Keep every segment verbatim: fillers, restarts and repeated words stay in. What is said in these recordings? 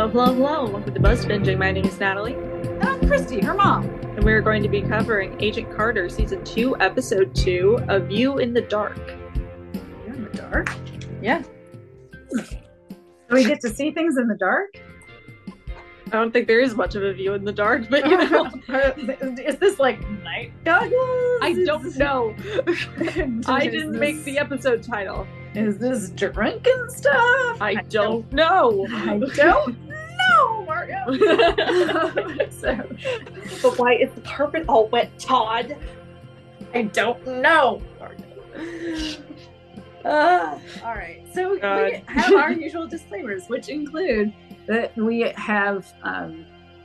Hello, hello, hello. Welcome to Buzz Binging. My name is Natalie. And I'm Christy, her mom. And we're going to be covering Agent Carter, Season two, Episode two, A View in the Dark. You're in the dark? Yeah. So we get to see things in the dark? I don't think there is much of a view in the dark, but you know. Is this like night goggles? I don't know. I didn't this, make the episode title. Is this drinking stuff? I, I don't, don't know. I don't know, Margo. so, but why is the carpet all wet, Todd? I don't know, Margo. Uh, all right, so God. We have our usual disclaimers, which include that we have, um,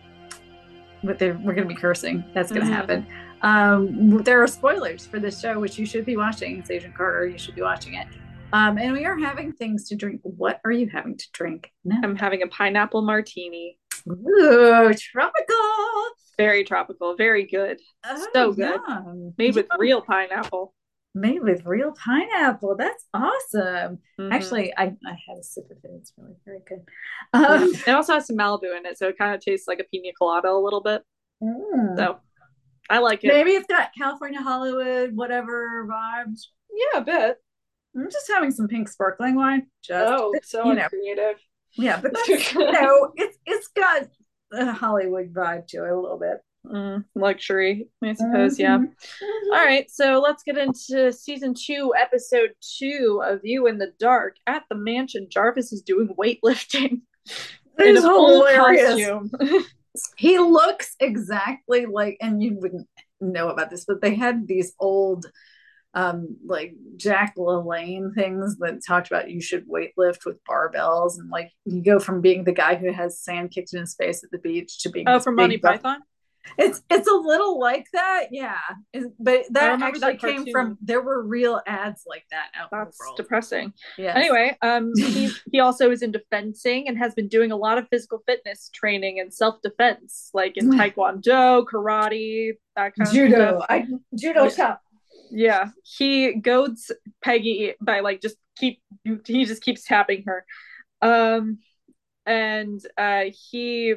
but we're going to be cursing. That's going to mm-hmm. happen. Um, there are spoilers for this show, which you should be watching. It's Agent Carter. You should be watching it. Um, and we are having things to drink. What are you having to drink now? I'm having a pineapple martini. Ooh, tropical. Very tropical. Very good. Oh, so good. Yum. Made with yum. real pineapple. Made with real pineapple. That's awesome. Mm-hmm. Actually, I, I had a sip of it. It's really very good. Um, it also has some Malibu in it, so it kind of tastes like a pina colada a little bit. Mm. So I like it. Maybe it's got California Hollywood, whatever vibes. Yeah, a bit. I'm just having some pink sparkling wine. Just oh, so you know. Creative. Yeah, but that's, you know, it's it's got a Hollywood vibe to it a little bit. Mm, luxury, I suppose. Mm-hmm. Yeah. Mm-hmm. All right, so let's get into season two, episode two, A View in the Dark. At the mansion, Jarvis is doing weightlifting in a full costume. He looks exactly like, and you wouldn't know about this, but they had these old um like Jack LaLanne things that talked about you should weightlift with barbells, and like you go from being the guy who has sand kicked in his face at the beach to being oh from Monty buff- Python. It's it's a little like that, yeah. But that actually that came from, there were real ads like that out That's in the world. Depressing. Yeah. Anyway, um, he he also is into fencing and has been doing a lot of physical fitness training and self defense, like in Taekwondo, karate, that kind judo. of stuff. I judo top. Yeah, he goads Peggy by like just keep he just keeps tapping her, um, and uh, he.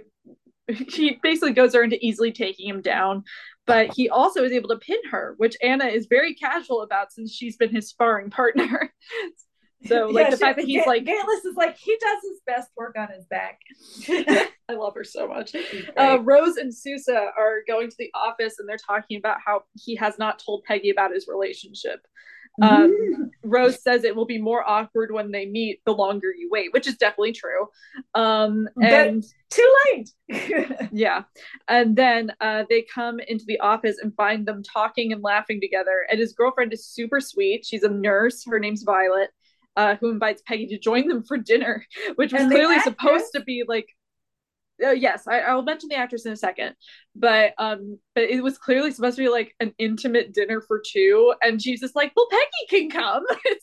He basically goes her into easily taking him down, but he also is able to pin her, which Anna is very casual about since she's been his sparring partner. So like yeah, the fact that he's G- like Gatless is like he does his best work on his back. I love her so much. Uh, Rose and Sousa are going to the office and they're talking about how he has not told Peggy about his relationship. Um, Rose says it will be more awkward when they meet the longer you wait, which is definitely true. Um, and but too late. Yeah. And then uh, they come into the office and find them talking and laughing together. And his girlfriend is super sweet. She's a nurse. Her name's Violet, uh, who invites Peggy to join them for dinner, which was and clearly supposed to be like, Uh, yes, I, I'll mention the actress in a second, but um, but it was clearly supposed to be like an intimate dinner for two, and she's just like, "Well, Peggy can come,"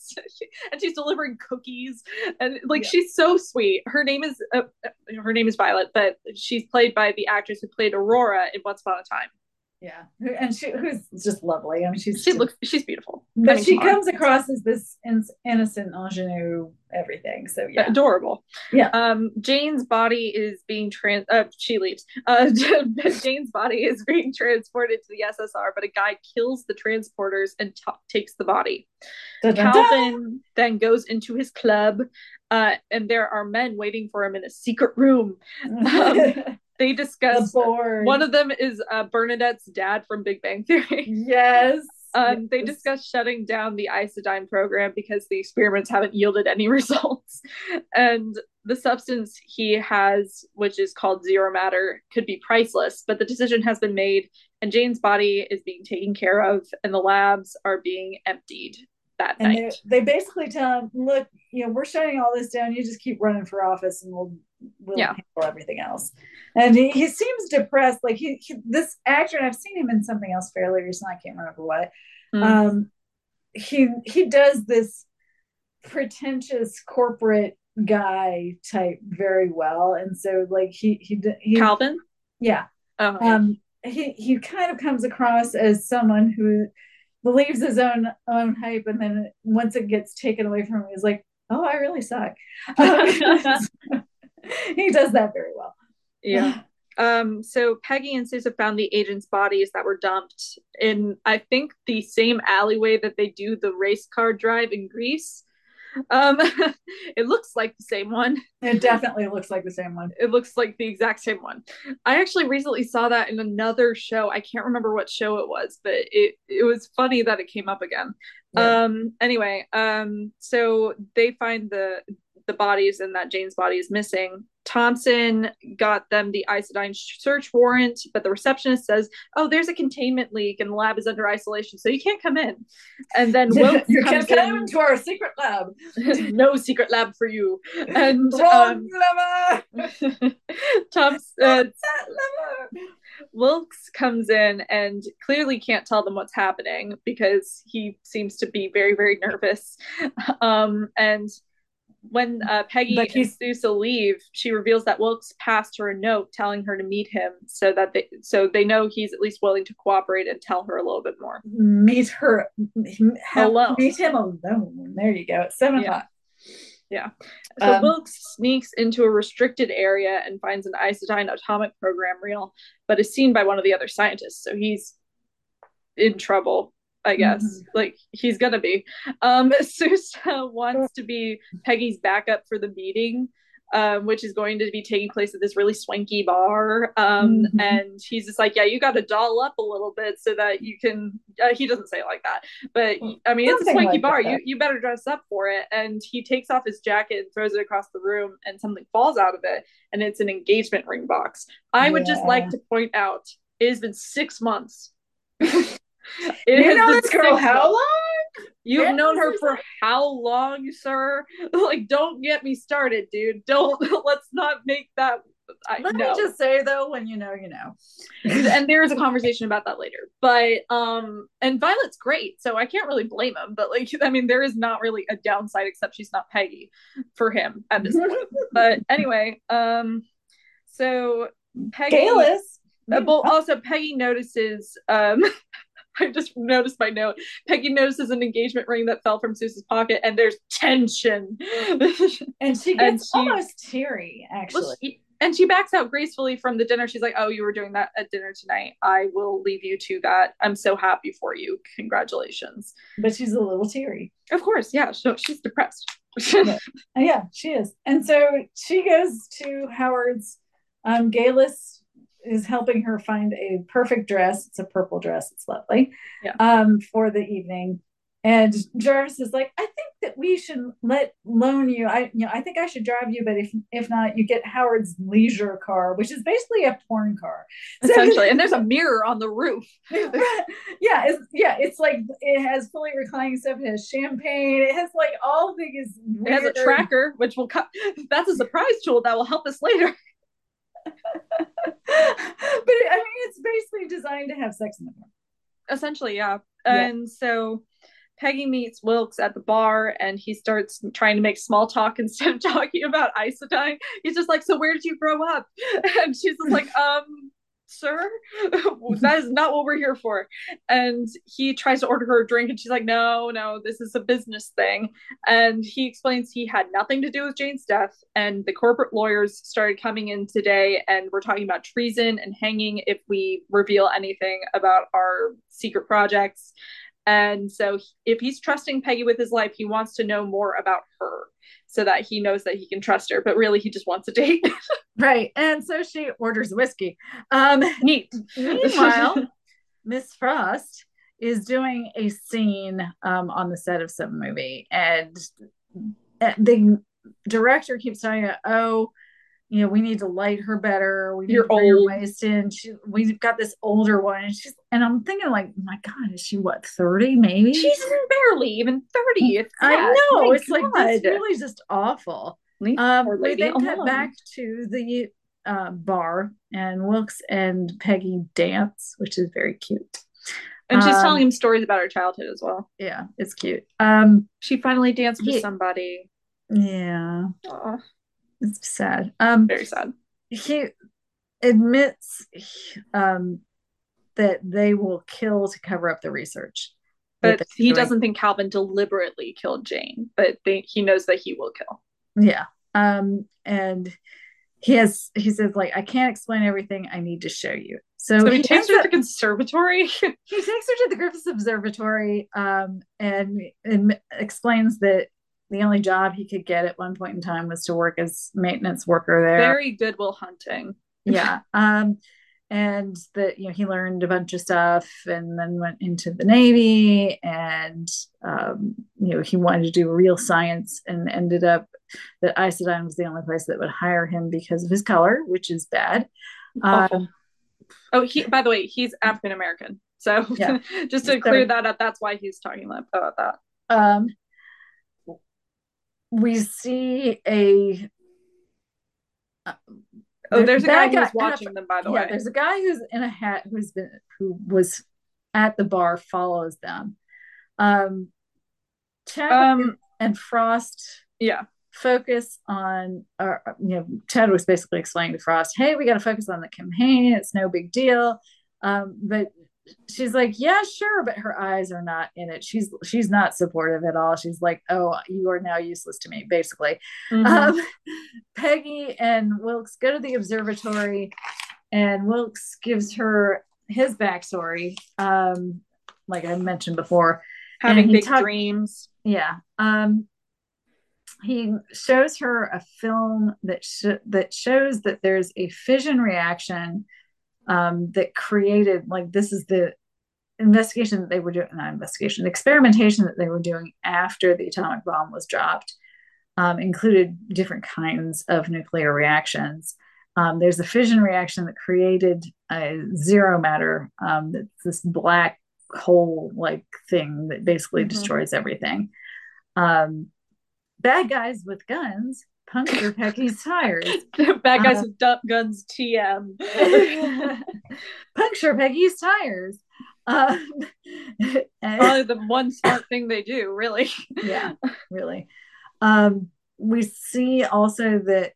and she's delivering cookies, and like yeah. She's so sweet. Her name is uh, her name is Violet, but she's played by the actress who played Aurora in Once Upon a Time. Yeah, and she who's just lovely. I mean, she's she just, looks she's beautiful, but I mean, she comes on. across as this in, innocent ingenue everything. So yeah, adorable. Yeah. Um, Jane's body is being trans. Uh, she leaves. Uh, Jane's body is being transported to the S S R, but a guy kills the transporters and t- takes the body. Da-da-da. Calvin then goes into his club, uh, and there are men waiting for him in a secret room. Um, They discuss the one of them is uh, Bernadette's dad from Big Bang Theory. Yes. Um, yes. They discuss shutting down the isodyne program because the experiments haven't yielded any results. And the substance he has, which is called zero matter, could be priceless, but the decision has been made and Jane's body is being taken care of and the labs are being emptied that and night. They basically tell him, look, you know, we're shutting all this down. You just keep running for office and we'll we'll yeah. handle everything else. And he, he seems depressed. Like he, he, this actor, and I've seen him in something else fairly recently. I can't remember what. Mm. Um, he he does this pretentious corporate guy type very well, and so like he he, he Calvin, yeah. Oh, yeah. Um, he he kind of comes across as someone who believes his own own hype, and then once it gets taken away from him, he's like, "Oh, I really suck." Um, He does that very well. Yeah. Um, so Peggy and Sousa found the agents' bodies that were dumped in, I think, the same alleyway that they do the race car drive in Greece. Um, it looks like the same one. It definitely looks like the same one. It looks like the exact same one. I actually recently saw that in another show. I can't remember what show it was, but it it was funny that it came up again. Yeah. Um, anyway, um, so they find the the bodies and that Jane's body is missing. Thompson got them the Isodyne search warrant, but the receptionist says, "Oh, there's a containment leak and the lab is under isolation, so you can't come in." And then Wilkes you comes can't come in, into our secret lab. No secret lab for you. And Wrong um, lever. Tom's uh, that lever. Wilkes comes in and clearly can't tell them what's happening because he seems to be very, very nervous. Um, and when uh, Peggy and Sousa leave, she reveals that Wilkes passed her a note telling her to meet him, so that they so they know he's at least willing to cooperate and tell her a little bit more. Meet her have, alone. Meet him alone. There you go. At seven yeah. o'clock. Yeah. So um, Wilkes sneaks into a restricted area and finds an Isodyne atomic program reel, but is seen by one of the other scientists. So he's in trouble, I guess. Mm-hmm. Like, he's gonna be. Um, Sousa wants to be Peggy's backup for the meeting, um, which is going to be taking place at this really swanky bar. Um, mm-hmm. And he's just like, yeah, you got to doll up a little bit so that you can, uh, he doesn't say it like that, but I mean, Something it's a swanky like bar. You, you better dress up for it. And he takes off his jacket and throws it across the room and something falls out of it. And it's an engagement ring box. I yeah. would just like to point out, it has been six months. It you know this girl how long? You've when known her for how long, sir? Like, don't get me started, dude. Don't, let's not make that. I, Let no. me just say, though, when you know, you know. And there is a conversation about that later. But, um, and Violet's great, so I can't really blame him. But, like, I mean, there is not really a downside except she's not Peggy for him at this point. But anyway, um, so Peggy. Galis. Uh, but also, Peggy notices, um, I just noticed my note. Peggy notices an engagement ring that fell from Sousa's pocket, and there's tension. And she gets and she, almost teary, actually. Well, she, and she backs out gracefully from the dinner. She's like, "Oh, you were doing that at dinner tonight. I will leave you to that. I'm so happy for you. Congratulations." But she's a little teary. Of course, yeah. So she's depressed. yeah. yeah, she is. And so she goes to Howard's. Um, Galis is helping her find a perfect dress. It's a purple dress. It's lovely. Yeah. Um, for the evening. And Jarvis is like, I think that we should let loan you. I, you know, I think I should drive you, but if if not, you get Howard's leisure car, which is basically a porn car, essentially. So, and there's a mirror on the roof. yeah, it's yeah, it's like it has fully reclining stuff. It has champagne. It has like all these. It has a tracker, which will cut. That's a surprise tool that will help us later. But I mean, it's basically designed to have sex in the car. Essentially, yeah. yeah. And so Peggy meets Wilkes at the bar, and he starts trying to make small talk instead of talking about Isodyne. He's just like, "So where did you grow up?" And she's just like, um, "Sir, that is not what we're here for." And he tries to order her a drink, and she's like, "No, no, this is a business thing." And he explains he had nothing to do with Jane's death, and the corporate lawyers started coming in today, and we're talking about treason and hanging if we reveal anything about our secret projects. And so if he's trusting Peggy with his life, he wants to know more about her so that he knows that he can trust her. But really, he just wants a date. Right. And so she orders whiskey. Um, Neat. Meanwhile, Miss Frost is doing a scene um, on the set of some movie. And the director keeps telling her, oh, you know, we need to light her better. We need You're to bring old. her waist in. She, we've got this older one, and she's and I'm thinking like, my God, is she what thirty? Maybe she's barely even thirty. It's I know. my it's God. Like this really just awful. Leave um, we then alone. cut back to the uh, bar, and Wilkes and Peggy dance, which is very cute. And she's um, telling him stories about her childhood as well. Yeah, it's cute. Um, she finally danced with he, somebody. Yeah. Aww. It's sad. Um, Very sad. He admits um, that they will kill to cover up the research. But he doing. doesn't think Calvin deliberately killed Jane, but they, he knows that he will kill. Yeah. Um, and he has he says like, I can't explain everything, I need to show you. So So he he takes ends her to up the conservatory. he takes her to the Griffith Observatory, um, and, and explains that the only job he could get at one point in time was to work as maintenance worker there. Very Good Will Hunting. Yeah. Um, and that, you know, he learned a bunch of stuff and then went into the Navy, and um, you know, he wanted to do real science, and ended up that Isodyne was the only place that would hire him because of his color, which is bad. Awful. Um, Oh, he, by the way, he's African American. So yeah. just to So clear that up, that's why he's talking about that. um, we see a uh, Oh, there, there's a guy that who guy, was watching them, by the yeah, way. there's a guy who's in a hat who's been who was at the bar, follows them. Um, Chadwick Um, and Frost yeah. focus on, or you know, Ted was basically explaining to Frost, "Hey, we got to focus on the campaign. It's no big deal." Um, but she's like, "Yeah, sure," but her eyes are not in it. She's she's not supportive at all. She's like, "Oh, you are now useless to me," basically. Mm-hmm. Um, Peggy and Wilkes go to the observatory, and Wilkes gives her his backstory, um, like I mentioned before, having big talk- dreams. Yeah. Um, he shows her a film that sh- that shows that there's a fission reaction um, that created, like, this is the investigation that they were doing, not investigation, the experimentation that they were doing after the atomic bomb was dropped, um, included different kinds of nuclear reactions. Um, there's a fission reaction that created a zero matter, um, that's this black hole like thing that basically mm-hmm. destroys everything. Um, bad guys with guns puncture Peggy's tires. Bad guys uh, with dump guns, T M. Puncture Peggy's tires. Um, Probably the one smart thing they do, really. Yeah, really. Um, we see also that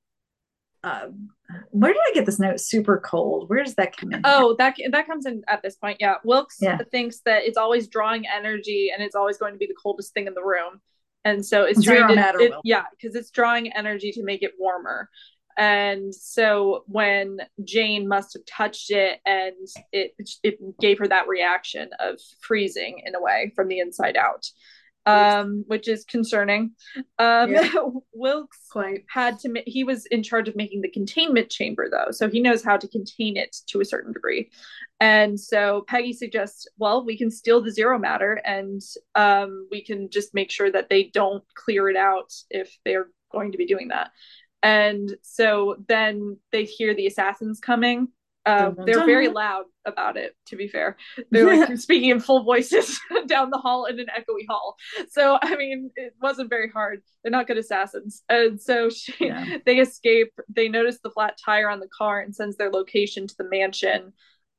uh, where did I get this note? Super cold. Where does that come in? Oh, that that comes in at this point. Yeah, Wilkes yeah. thinks that it's always drawing energy, and it's always going to be the coldest thing in the room, and so it's Zero trying to matter, it, yeah, because it's drawing energy to make it warmer. And so when Jane must have touched it, and it it gave her that reaction of freezing in a way from the inside out. Um, which is concerning. Um, yeah. Wilkes Quite. had to, he was in charge of making the containment chamber though. So he knows how to contain it to a certain degree. And so Peggy suggests, well, we can steal the zero matter, and um, we can just make sure that they don't clear it out if they're going to be doing that. And so then they hear the assassins coming. Uh, they're very loud about it, to be fair. They're like speaking in full voices down the hall in an echoey hall. So, I mean, it wasn't very hard. They're not good assassins. And so she, yeah. they escape. They notice the flat tire on the car and sends their location to the mansion,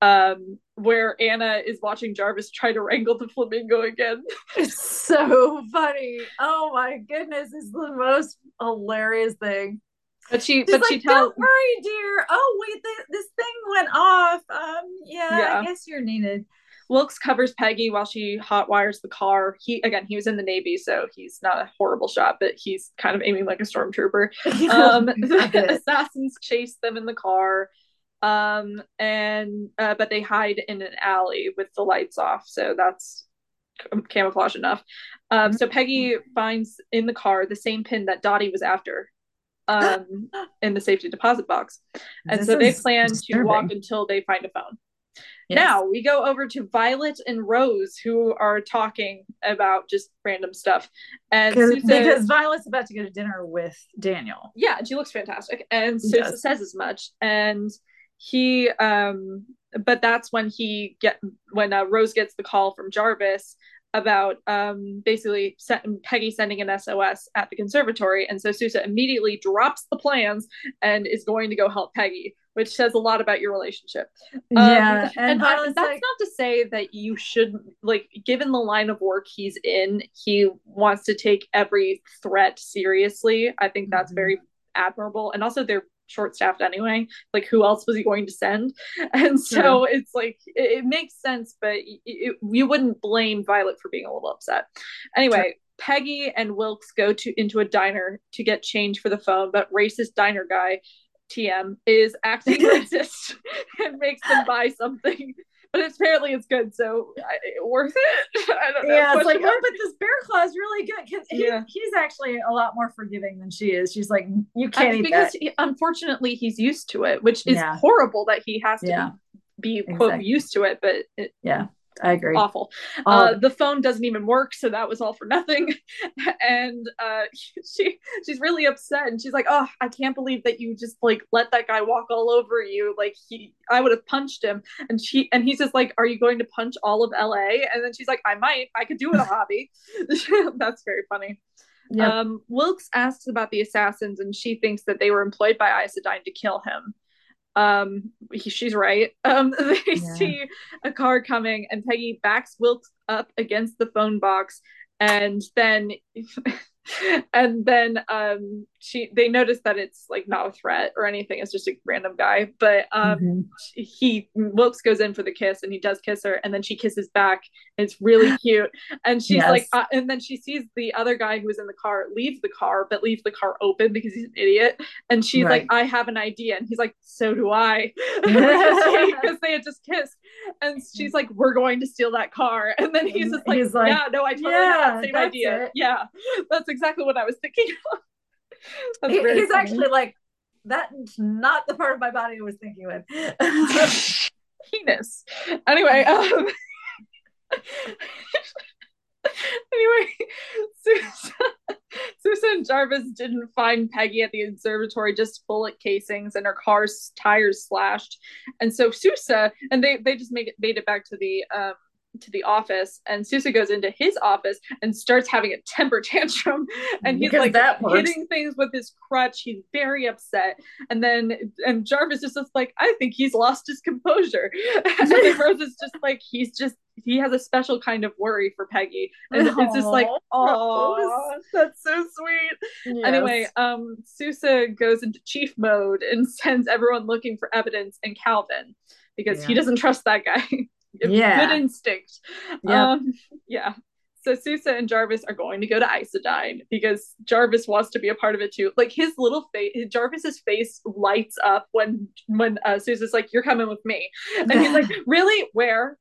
um, where Anna is watching Jarvis try to wrangle the flamingo again. It's so funny. Oh my goodness, it's the most hilarious thing. But she, She's but like, she tells, "Don't worry, dear. Oh wait, th- this thing went off. Um, yeah, yeah, I guess you're needed." Wilkes covers Peggy while she hot wires the car. He again, he was in the Navy, so he's not a horrible shot, but he's kind of aiming like a stormtrooper. um, the assassins chase them in the car, um, and uh, but they hide in an alley with the lights off, so that's camouflage enough. Um, so Peggy finds in the car the same pin that Dottie was after. Um, in the safety deposit box. And this so they plan disturbing. to walk until they find a phone. Yes. Now we go over to Violet and Rose, who are talking about just random stuff. And Sousa, because Violet's about to go to dinner with Daniel. Yeah, and she looks fantastic. And Sousa says as much. And he, um, but that's when he get when uh, Rose gets the call from Jarvis about um, basically set, Peggy sending an S O S at the conservatory. And so Sousa immediately drops the plans and is going to go help Peggy, which says a lot about your relationship. Yeah. Um, and, and I, that's like, not to say that you shouldn't, like, given the line of work he's in, he wants to take every threat seriously. I think that's mm-hmm. very admirable. And also they're short-staffed anyway, like who else was he going to send? And so yeah. it's like it, it makes sense, but it, it, you wouldn't blame Violet for being a little upset. Anyway, sure. Peggy and Wilkes go to into a diner to get change for the phone, but racist diner guy T M, is acting racist and makes them buy something. But apparently it's good, so I, worth it. I don't know. Yeah, it's like, mark. oh, but this bear claw is really good because he, yeah. he's actually a lot more forgiving than she is. She's like, you can't eat because that. He, unfortunately he's used to it, which is yeah. horrible that he has to yeah. be, be quote exactly. used to it. But it, yeah. I agree. Awful. Uh, the phone doesn't even work, so that was all for nothing. And uh, she she's really upset, and she's like, "Oh, I can't believe that you just like let that guy walk all over you. Like he, I would have punched him." And she and he's just like, "Are you going to punch all of L A?" And then she's like, "I might. I could do it a hobby." That's very funny. Yep. Um, Wilkes asks about the assassins, and she thinks that they were employed by Isodyne to kill him. Um, he, she's right. Um, they yeah. see a car coming, and Peggy backs Wilkes up against the phone box, and then and then um she they notice that it's like not a threat or anything, it's just a random guy, but um mm-hmm. he Wilkes goes in for the kiss, and he does kiss her, and then she kisses back, and it's really cute, and she's yes. like uh, and then she sees the other guy who was in the car leave the car, but leaves the car open because he's an idiot, and she's right. like, I have an idea, and he's like, so do I, because they had just kissed, and she's like, we're going to steal that car, and then he's just like, he's like yeah no I totally yeah, have that same idea it. yeah that's exactly what I was thinking of. He, he's funny. Actually like, that's not the part of my body I was thinking with. Penis. Anyway, um anyway, Susan, Susan and Jarvis didn't find Peggy at the observatory, just bullet casings and her car's tires slashed. And so Sousa, and they they just make it made it back to the um to the office, and Sousa goes into his office and starts having a temper tantrum, and he's because like that hitting things with his crutch. He's very upset, and then and Jarvis is just like, I think he's lost his composure. And then Rose is just like, he's just he has a special kind of worry for Peggy, and Aww, it's just like, oh, that's so sweet. Yes. Anyway, um Sousa goes into chief mode and sends everyone looking for evidence in Calvin, because yeah. he doesn't trust that guy. Yeah. Good instinct. Yep. Um, yeah. So Sousa and Jarvis are going to go to Isodyne because Jarvis wants to be a part of it too. Like his little face, Jarvis's face lights up when when uh, Sousa's like, "You're coming with me," and he's like, "Really? Where?"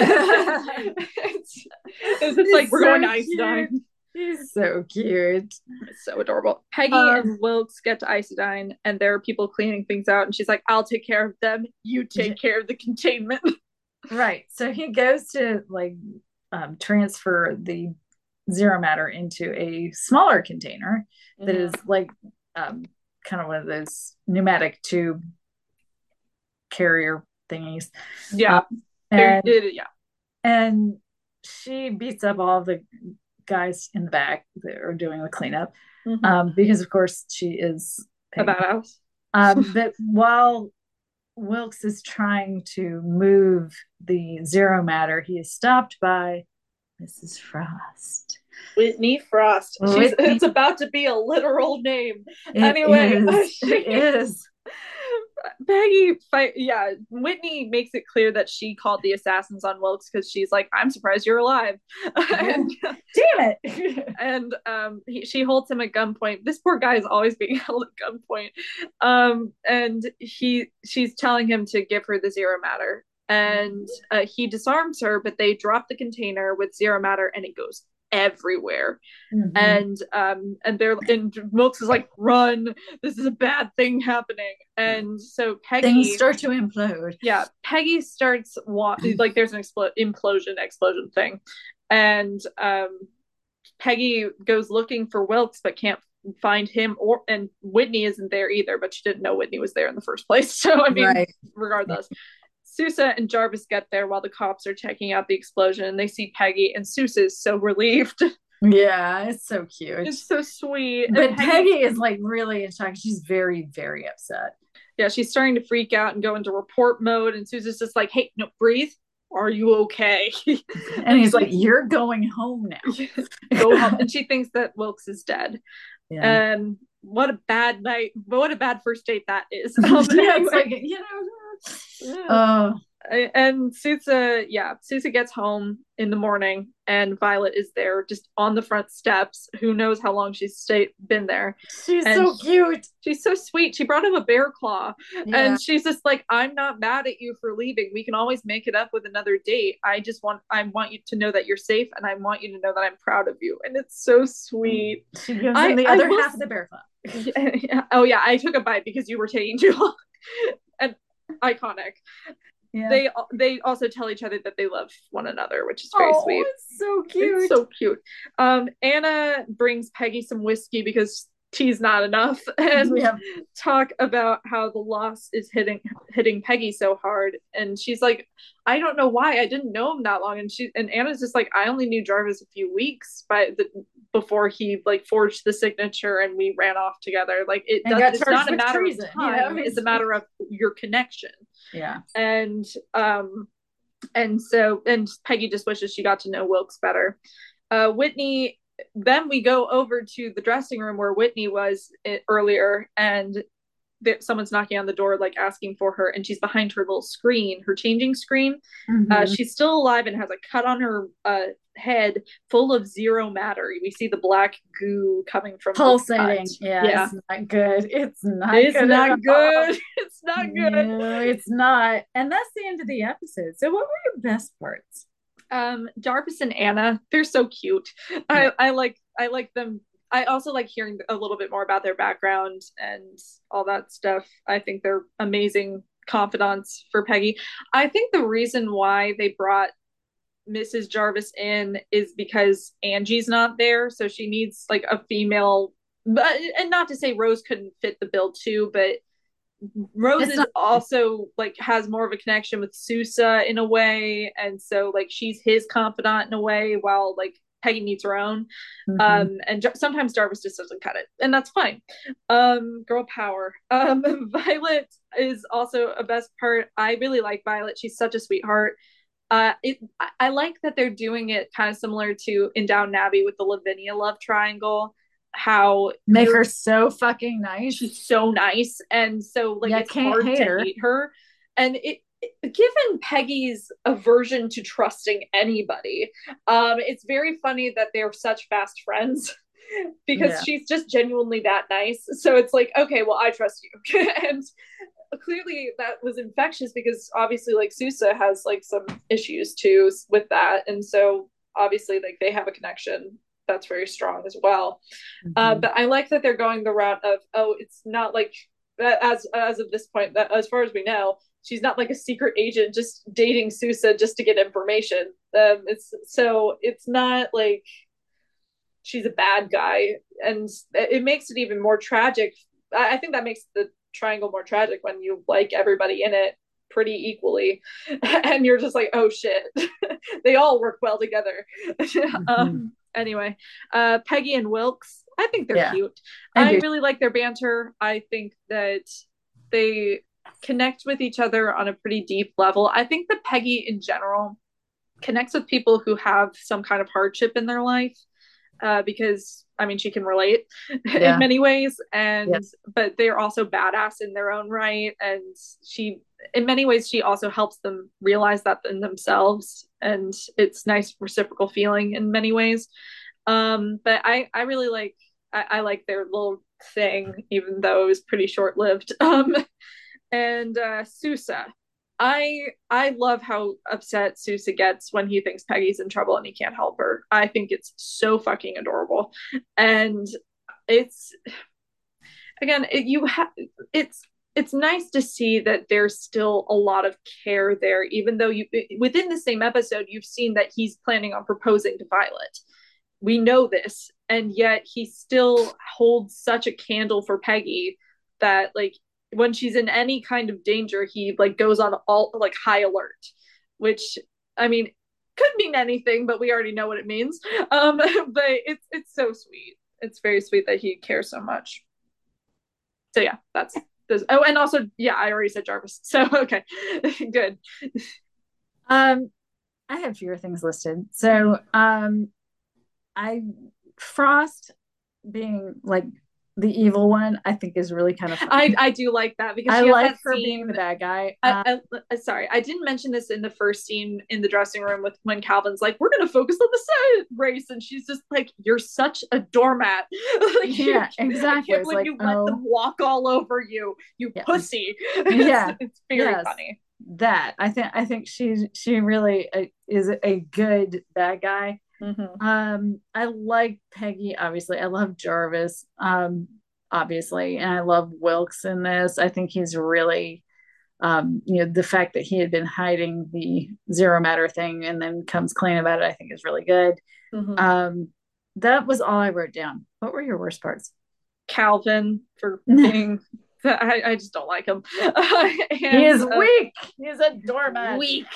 it's, it's just like, we're so going to Isodyne. He's so cute. It's so adorable. Peggy um, and Wilkes get to Isodyne, and there are people cleaning things out, and she's like, "I'll take care of them. You take yeah. care of the containment." Right. So he goes to like um, transfer the zero matter into a smaller container mm-hmm. that is like um, kind of one of those pneumatic tube carrier thingies. Yeah. Um, and, it, yeah. And she beats up all the guys in the back that are doing the cleanup mm-hmm. um, because, of course, she is a badass. um, but while Wilkes is trying to move the zero matter, he is stopped by Missus Frost. Whitney Frost. Whitney. She's, it's about to be a literal name. It anyway, is. She, it is. Peggy fight yeah Whitney makes it clear that she called the assassins on Wilkes because she's like, I'm surprised you're alive. And, damn it. And um he, she holds him at gunpoint. This poor guy is always being held at gunpoint. Um and he she's telling him to give her the zero matter, and uh, he disarms her, but they drop the container with zero matter, and it goes everywhere. Mm-hmm. And um and they're and Wilkes is like, run, this is a bad thing happening. And so Peggy things start to implode. Yeah, Peggy starts wa- like there's an expl- implosion explosion thing, and um Peggy goes looking for Wilkes but can't find him, or and Whitney isn't there either, but she didn't know Whitney was there in the first place, so I mean right. regardless. Sousa and Jarvis get there while the cops are checking out the explosion, and they see Peggy, and Sousa is so relieved. Yeah, it's so cute. It's so sweet. But Peggy, Peggy is like really in shock. She's very, very upset. Yeah, she's starting to freak out and go into report mode, and Sousa's just like, hey, no, breathe. Are you okay? And he's like, you're going home now. Go home. And she thinks that Wilkes is dead. Yeah. And what a bad night. What a bad first date that is. Um, yeah, anyway. It's like, you know. Oh. And Sousa, yeah, Sousa gets home in the morning and Violet is there just on the front steps. Who knows how long she's stayed been there. She's And so cute. She's so sweet. She brought him a bear claw. Yeah. And she's just like, I'm not mad at you for leaving. We can always make it up with another date. I just want I want you to know that you're safe and I want you to know that I'm proud of you. And it's so sweet. She gives I, him the I other will, half of the bear claw. yeah, yeah. Oh yeah, I took a bite because you were taking too long. And iconic. Yeah. They they also tell each other that they love one another, which is very oh, sweet. It's so cute. It's so cute. Um, Anna brings Peggy some whiskey because tea's not enough, and yeah. talk about how the loss is hitting hitting Peggy so hard. And she's like, I don't know why. I didn't know him that long. And she and Anna's just like, I only knew Jarvis a few weeks, but the, before he like forged the signature and we ran off together. Like it does, it's not a matter treason, of time. You know? It's a matter of your connection. Yeah. And um and so and Peggy just wishes she got to know Wilkes better. Uh Whitney Then we go over to the dressing room where Whitney was earlier, and there, someone's knocking on the door, like asking for her, and she's behind her little screen, her changing screen. Mm-hmm. Uh, she's still alive and has a cut on her uh, head full of zero matter. We see the black goo coming from pulsating. Yeah, yeah, it's not good. It's not. It's good not good. It's not good. No, it's not. And that's the end of the episode. So, what were your best parts? Um, Jarvis and Anna, they're so cute. Yeah. I, I like I like them. I also like hearing a little bit more about their background and all that stuff. I think they're amazing confidants for Peggy. I think the reason why they brought Missus Jarvis in is because Angie's not there, so she needs like a female. But and not to say Rose couldn't fit the bill too, but Rose is not- also like has more of a connection with Sousa in a way, and so like she's his confidant in a way, while like Peggy needs her own. Mm-hmm. Um, and J- sometimes Jarvis just doesn't cut it, and that's fine. Um, girl power. Um, Violet is also a best part. I really like Violet. She's such a sweetheart. Uh, it I, I like that they're doing it kind of similar to in Downton Abbey with the Lavinia love triangle. How make her so fucking nice. She's so nice, and so like yeah, it's hard hate to her. hate her. And it, it, given Peggy's aversion to trusting anybody, um, it's very funny that they're such fast friends because yeah. she's just genuinely that nice. So it's like, okay, well, I trust you, and clearly that was infectious because obviously, like Sousa has like some issues too with that, and so obviously, like they have a connection that's very strong as well. Mm-hmm. Uh, but I like that they're going the route of, oh, it's not like as as of this point that as far as we know, she's not like a secret agent just dating Sousa just to get information. Um, it's so it's not like she's a bad guy, and it makes it even more tragic. I, I think that makes the triangle more tragic when you like everybody in it pretty equally, and you're just like, oh shit, they all work well together. Mm-hmm. um, Anyway, uh, Peggy and Wilkes, I think they're yeah, cute. I, I really like their banter. I think that they connect with each other on a pretty deep level. I think that Peggy in general connects with people who have some kind of hardship in their life, uh, because I mean she can relate yeah. in many ways, and yeah. but they're also badass in their own right, and she in many ways she also helps them realize that in themselves, and it's nice reciprocal feeling in many ways. Um, but I I really like I, I like their little thing, even though it was pretty short lived. Um, and uh, Sousa. I I love how upset Sousa gets when he thinks Peggy's in trouble and he can't help her. I think it's so fucking adorable, and it's again it, you have it's it's nice to see that there's still a lot of care there, even though you within the same episode you've seen that he's planning on proposing to Violet. We know this, and yet he still holds such a candle for Peggy that like. When she's in any kind of danger, he like goes on all like high alert, which I mean could mean anything, but we already know what it means. Um, but it's it's so sweet. It's very sweet that he cares so much. So yeah, that's this. Oh, and also yeah, I already said Jarvis. So okay, good. Um, I have fewer things listed. So um, I Frost being like the evil one, I think is really kind of fun. I, I do like that because I she has like that her scene. being the bad guy. I, Um, I, I, sorry, I didn't mention this in the first scene in the dressing room with when Calvin's like, "We're gonna focus on the Senate race," and she's just like, "You're such a doormat." Like, yeah, you, exactly. I can't It's believe like, you oh, let them walk all over you, you yeah, pussy. yeah, it's, it's very yes, funny. that I think I think she she really uh, is a good bad guy. Mm-hmm. Um, I like Peggy, obviously. I love Jarvis, um, obviously, and I love Wilkes in this. I think he's really, um, you know, the fact that he had been hiding the zero matter thing and then comes clean about it, I think is really good. Mm-hmm. Um, that was all I wrote down. What were your worst parts? Calvin for being. I, I just don't like him. and, he is uh, weak. He's a doormat. Weak.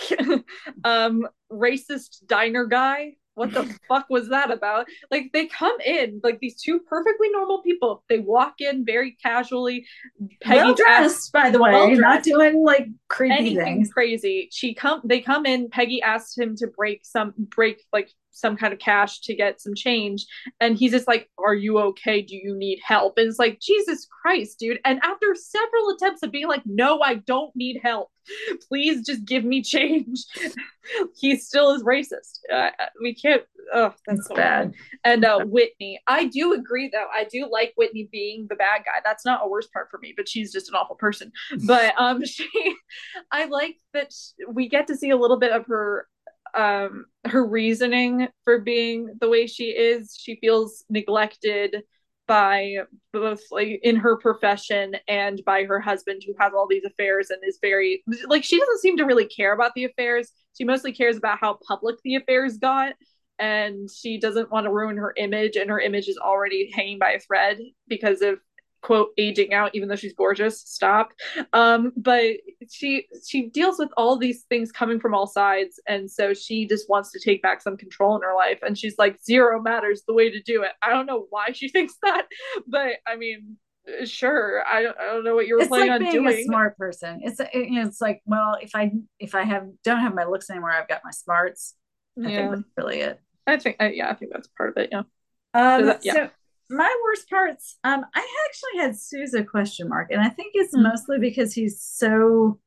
um, racist diner guy. What the fuck was that about? Like, they come in like these two perfectly normal people. They walk in very casually. Peggy well dressed, asks, by the way, well not doing like creepy anything things. crazy. She come. They come in. Peggy asks him to break some break like some kind of cash to get some change, and he's just like, "Are you okay? Do you need help?" And it's like, Jesus Christ, dude. And after several attempts of being like, "No, I don't need help. Please just give me change," he still is racist. Uh, we can't. Oh, that's so bad. Bad. And uh, Whitney, I do agree though. I do like Whitney being the bad guy. That's not a worst part for me, but she's just an awful person. But um, she, I like that we get to see a little bit of her um her reasoning for being the way she is. She feels neglected by both like in her profession and by her husband, who has all these affairs and is very like, she doesn't seem to really care about the affairs. She mostly cares about how public the affairs got, and she doesn't want to ruin her image, and her image is already hanging by a thread because of quote aging out, even though she's gorgeous. Stop. Um but she she deals with all these things coming from all sides, and so she just wants to take back some control in her life, and she's like, zero matters the way to do it. I don't know why she thinks that, but I mean, sure. I don't, I don't know what you were it's planning like on being doing. A smart person. It's you know, it's like, well, if I if I have don't have my looks anymore, I've got my smarts. I yeah. think that's really it. I think uh, yeah, I think that's part of it. Yeah. Um. So, that, yeah. so my worst parts, um, I actually had Sousa question mark, and I think it's mm. mostly because he's so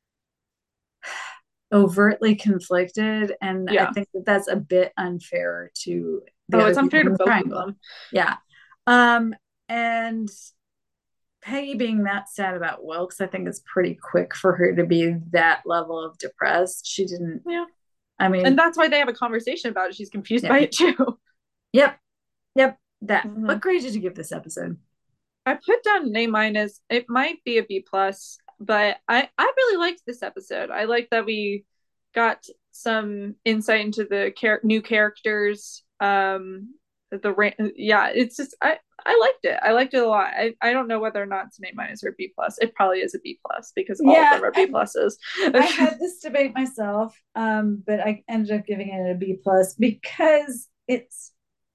overtly conflicted, and yeah. I think that that's a bit unfair to the oh, it's unfair to both triangle. Of them. Yeah. Um, and Peggy being that sad about Wilkes, I think it's pretty quick for her to be that level of depressed. She didn't. Yeah. I mean, and that's why they have a conversation about it. She's confused yeah. by it too. Yep. Yep. That. Mm-hmm. What grade did you give this episode? I put down an A minus. It might be a B plus, but I I really liked this episode. I like that we got some insight into the char- new characters. Um, the yeah, it's just I I liked it. I liked it a lot. I, I don't know whether or not it's an A minus or a B plus. It probably is a B plus because all yeah, of them are B pluses. I, I had this debate myself, um, but I ended up giving it a B plus because it's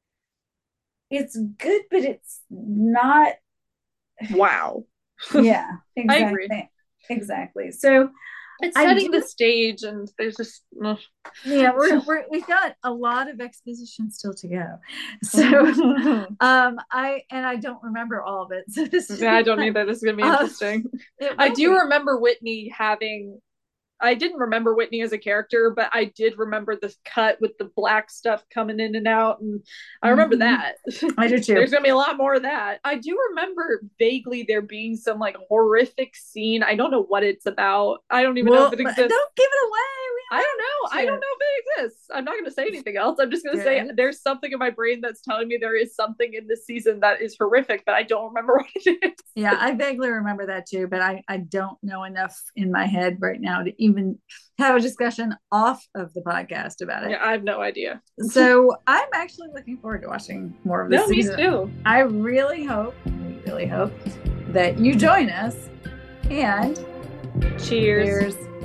it's good, but it's not. Wow. Yeah, exactly. I agree. Exactly. So it's setting do, the stage, and there's just ugh. yeah, we're, we're we've got a lot of exposition still to go. So um, I and I don't remember all of it. So this yeah, I don't either. This is gonna be interesting. Uh, I do be. remember Whitney having. I didn't remember Whitney as a character, but I did remember the cut with the black stuff coming in and out, and I remember mm-hmm. that. I do too. There's gonna be a lot more of that. I do remember vaguely there being some like horrific scene. I don't know what it's about. I don't even well, know if it exists. Don't give it away. I don't know. I don't know if it exists. I'm not going to say anything else. I'm just going to say there's something in my brain that's telling me there is something in this season that is horrific, but I don't remember what it is. Yeah, I vaguely remember that too, but I, I don't know enough in my head right now to even have a discussion off of the podcast about it. Yeah, I have no idea. So I'm actually looking forward to watching more of this no, season. Me too. I really hope, we really hope that you join us, and cheers. cheers.